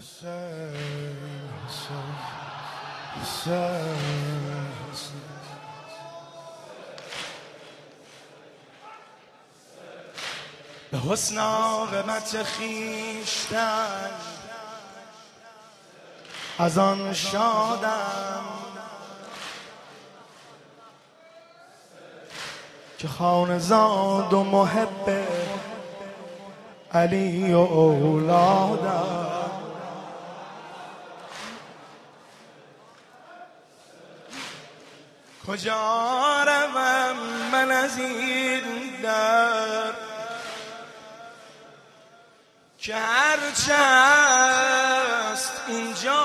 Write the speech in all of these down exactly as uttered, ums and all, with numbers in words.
به حسن عاقبت خویشتن از آن شادم که خانه‌زاد و محب علی و اولادم. کجا روم من از این در که هرچه هست اینجاست؟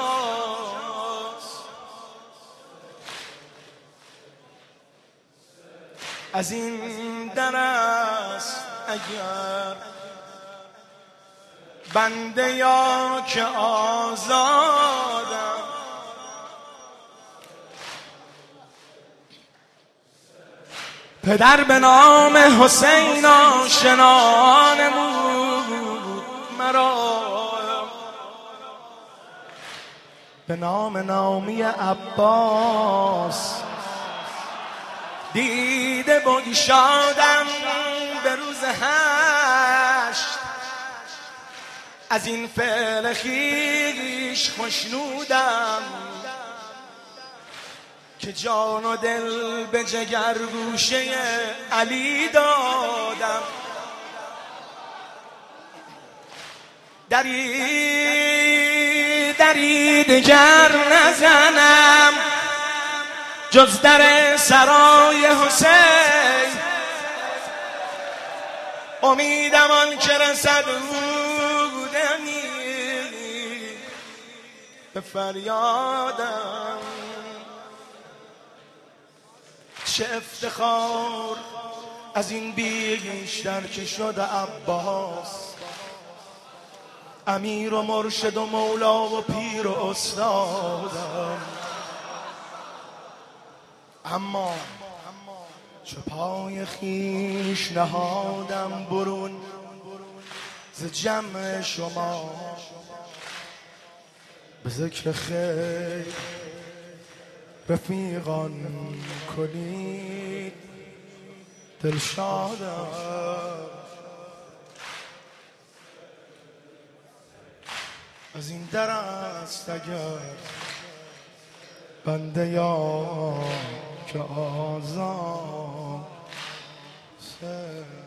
از این در است اگر بنده یا که آزادم. پدر به نام حسین آشنا نمود مرا، به نام نامی عباس دیده بگشادم. به روز هشت از این فعل خویش خوشنودم که جان و دل به جگر گوشه علی دادم. دری دری دگر نزنم جز در سرای حسین، امیدم آن که رسد بودمی به فریادم. چه افتخار از این بیشتر که شد عباس امیر و مرشد و مولا و پیر و استادم. اما چو پای خویش نهادم برون ز جمع شما، به ذکر خیر رفیقان کنید دلشادم. از این در است اگر بنده یا که آزاد